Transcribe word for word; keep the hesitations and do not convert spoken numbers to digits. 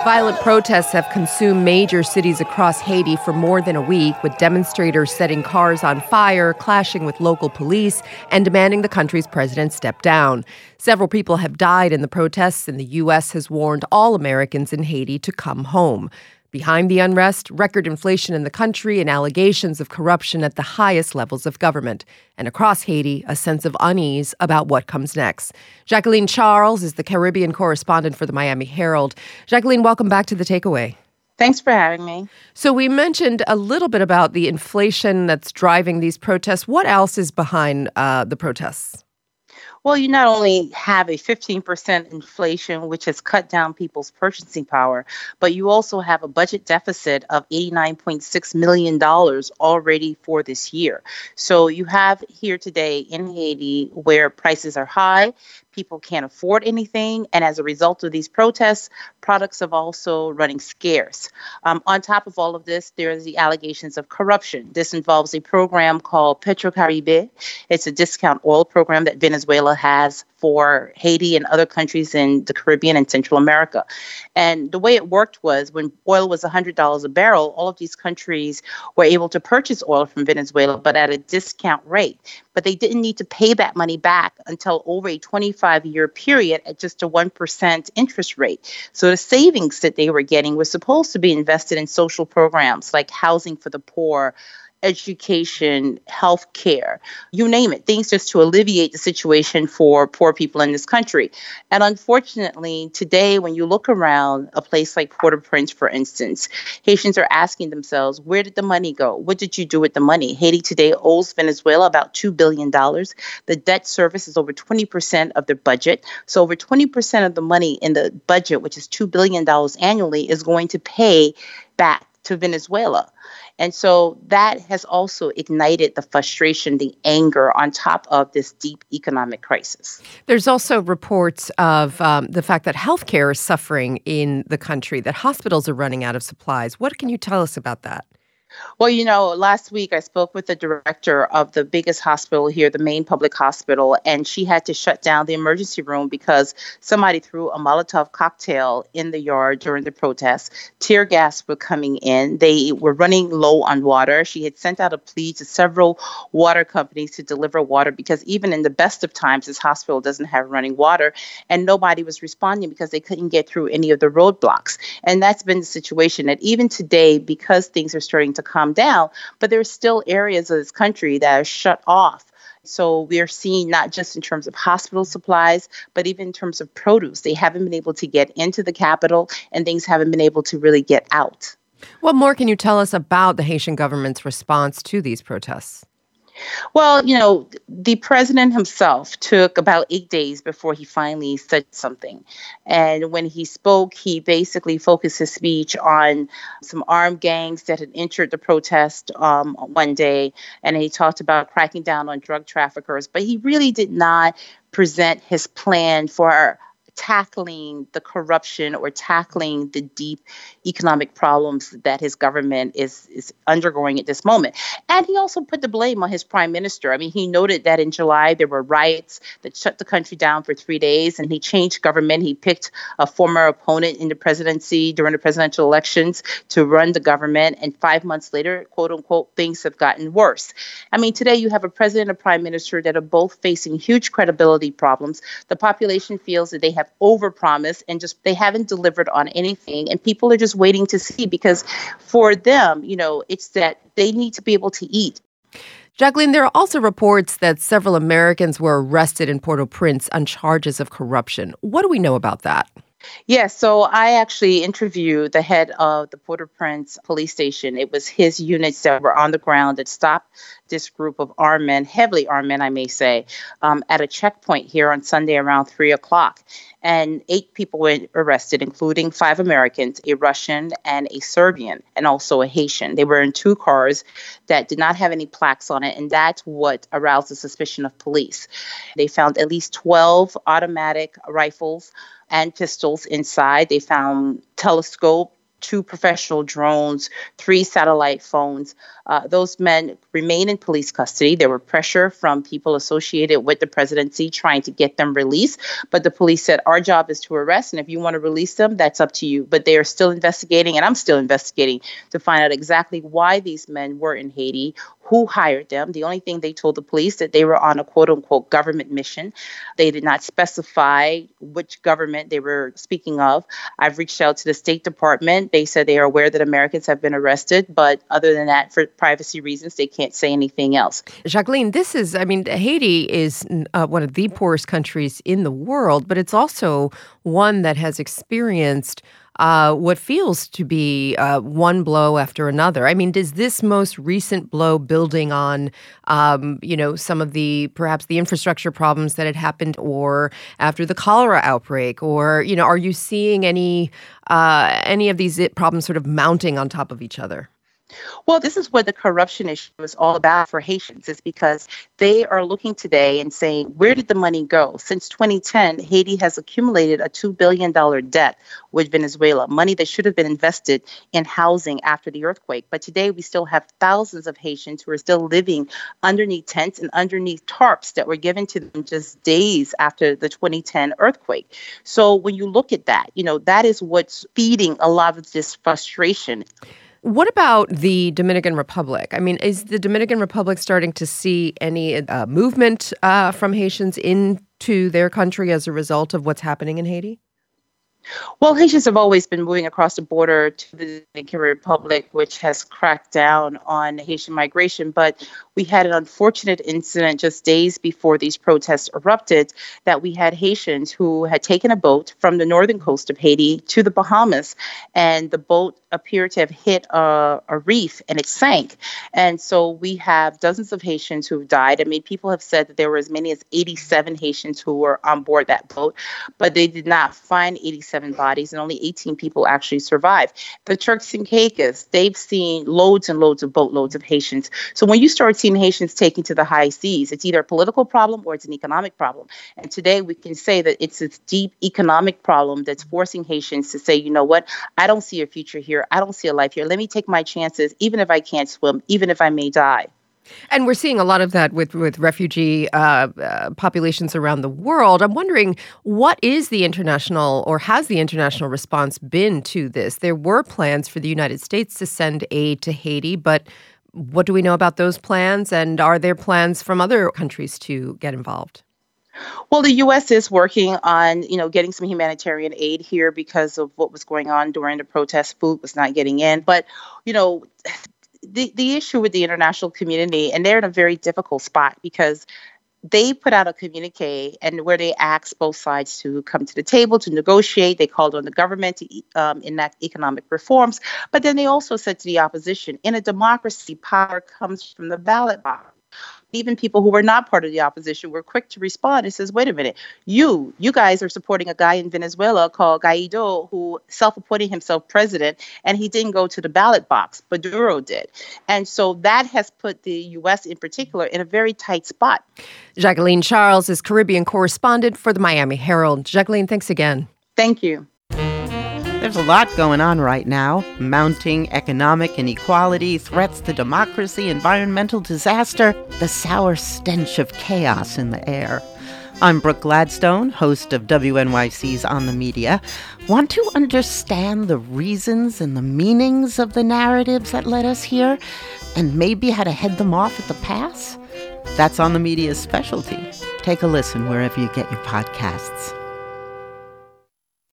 Violent protests have consumed major cities across Haiti for more than a week, with demonstrators setting cars on fire, clashing with local police, and demanding the country's president step down. Several people have died in the protests, and the U S has warned all Americans in Haiti to come home. Behind the unrest, record inflation in the country and allegations of corruption at the highest levels of government. And across Haiti, a sense of unease about what comes next. Jacqueline Charles is the Caribbean correspondent for the Miami Herald. Jacqueline, welcome back to The Takeaway. Thanks for having me. So we mentioned a little bit about the inflation that's driving these protests. What else is behind uh, the protests? Well, you not only have a fifteen percent inflation, which has cut down people's purchasing power, but you also have a budget deficit of eighty-nine point six million dollars already for this year. So you have here today in Haiti where prices are high, people can't afford anything, and as a result of these protests, products are also running scarce. Um, on top of all of this, there is the allegations of corruption. This involves a program called PetroCaribe. It's a discount oil program that Venezuela has for Haiti and other countries in the Caribbean and Central America. And the way it worked was when oil was one hundred dollars a barrel, all of these countries were able to purchase oil from Venezuela, but at a discount rate. But they didn't need to pay that money back until over a twenty-five-year period at just a one percent interest rate. So the savings that they were getting were supposed to be invested in social programs like housing for the poor, education, health care, you name it, things just to alleviate the situation for poor people in this country. And unfortunately, today, when you look around a place like Port-au-Prince, for instance, Haitians are asking themselves, where did the money go? What did you do with the money? Haiti today owes Venezuela about two billion dollars. The debt service is over twenty percent of their budget. So over twenty percent of the money in the budget, which is two billion dollars annually, is going to pay back to Venezuela. And so that has also ignited the frustration, the anger on top of this deep economic crisis. There's also reports of um, the fact that healthcare is suffering in the country, that hospitals are running out of supplies. What can you tell us about that? Well, you know, last week I spoke with the director of the biggest hospital here, the main public hospital, and she had to shut down the emergency room because somebody threw a Molotov cocktail in the yard during the protests. Tear gas were coming in. They were running low on water. She had sent out a plea to several water companies to deliver water because even in the best of times, this hospital doesn't have running water, and nobody was responding because they couldn't get through any of the roadblocks. And that's been the situation that even today, because things are starting to calm down, but there's still areas of this country that are shut off. So we are seeing not just in terms of hospital supplies, but even in terms of produce. They haven't been able to get into the capital and things haven't been able to really get out. What more can you tell us about the Haitian government's response to these protests? Well, you know, the president himself took about eight days before he finally said something. And when he spoke, he basically focused his speech on some armed gangs that had entered the protest um, one day. And he talked about cracking down on drug traffickers. But he really did not present his plan for tackling the corruption or tackling the deep economic problems that his government is, is undergoing at this moment. And he also put the blame on his prime minister. I mean, he noted that in July there were riots that shut the country down for three days, and he changed government. He picked a former opponent in the presidency during the presidential elections to run the government. And five months later, quote unquote, things have gotten worse. I mean, today you have a president and a prime minister that are both facing huge credibility problems. The population feels that they have overpromised and just they haven't delivered on anything. And people are just waiting to see because for them, you know, it's that they need to be able to eat. Jacqueline, there are also reports that several Americans were arrested in Port-au-Prince on charges of corruption. What do we know about that? Yes, so I actually interviewed the head of the Port-au-Prince police station. It was his units that were on the ground that stopped this group of armed men, heavily armed men, I may say, um, at a checkpoint here on Sunday around three o'clock. And eight people were arrested, including five Americans, a Russian and a Serbian, and also a Haitian. They were in two cars that did not have any plaques on it, and that's what aroused the suspicion of police. They found at least twelve automatic rifles and pistols inside. They found telescope, two professional drones, three satellite phones. Uh, those men remain in police custody. There were pressure from people associated with the presidency trying to get them released. But the police said, our job is to arrest. And if you want to release them, that's up to you. But they are still investigating, and I'm still investigating to find out exactly why these men were in Haiti, who hired them. The only thing they told the police that they were on a quote unquote government mission. They did not specify which government they were speaking of. I've reached out to the State Department. They said they are aware that Americans have been arrested, but other than that, for privacy reasons, they can't say anything else. Jacqueline, this is, I mean, Haiti is uh, one of the poorest countries in the world, but it's also one that has experienced Uh, what feels to be uh, one blow after another. I mean, does this most recent blow building on, um, you know, some of the, perhaps the infrastructure problems that had happened, or after the cholera outbreak, or, you know, are you seeing any, uh, any of these problems sort of mounting on top of each other? Well, this is what the corruption issue is all about for Haitians. It's because they are looking today and saying, where did the money go? Since twenty ten, Haiti has accumulated a two billion dollars debt with Venezuela, money that should have been invested in housing after the earthquake. But today we still have thousands of Haitians who are still living underneath tents and underneath tarps that were given to them just days after the twenty ten earthquake. So when you look at that, you know, that is what's feeding a lot of this frustration. What about the Dominican Republic? I mean, is the Dominican Republic starting to see any uh, movement uh, from Haitians into their country as a result of what's happening in Haiti? Well, Haitians have always been moving across the border to the Dominican Republic, which has cracked down on Haitian migration. But we had an unfortunate incident just days before these protests erupted that we had Haitians who had taken a boat from the northern coast of Haiti to the Bahamas, and the boat appeared to have hit a, a reef and it sank. And so we have dozens of Haitians who've died. I mean, people have said that there were as many as eighty-seven Haitians who were on board that boat, but they did not find eighty-seven bodies, and only eighteen people actually survived. The Turks and Caicos, they've seen loads and loads of boatloads of Haitians. So when you start seeing Haitians taken to the high seas, it's either a political problem or it's an economic problem. And today we can say that it's this deep economic problem that's forcing Haitians to say, you know what, I don't see a future here. I don't see a life here. Let me take my chances, even if I can't swim, even if I may die. And we're seeing a lot of that with, with refugee uh, uh, populations around the world. I'm wondering, what is the international, or has the international response been to this? There were plans for the United States to send aid to Haiti, but what do we know about those plans? And are there plans from other countries to get involved? Well, the U S is working on, you know, getting some humanitarian aid here because of what was going on during the protest. Food was not getting in. But, you know, the, the issue with the international community, and they're in a very difficult spot because they put out a communique and where they asked both sides to come to the table to negotiate. They called on the government to um, enact economic reforms. But then they also said to the opposition, in a democracy, power comes from the ballot box. Even people who were not part of the opposition were quick to respond and says, wait a minute, you, you guys are supporting a guy in Venezuela called Guaido who self-appointed himself president, and he didn't go to the ballot box. Maduro did. And so that has put the U S in particular in a very tight spot. Jacqueline Charles is Caribbean correspondent for the Miami Herald. Jacqueline, thanks again. Thank you. There's a lot going on right now. Mounting economic inequality, threats to democracy, environmental disaster, the sour stench of chaos in the air. I'm Brooke Gladstone, host of W N Y C's On the Media. Want to understand the reasons and the meanings of the narratives that led us here, and maybe how to head them off at the pass? That's On the Media's specialty. Take a listen wherever you get your podcasts.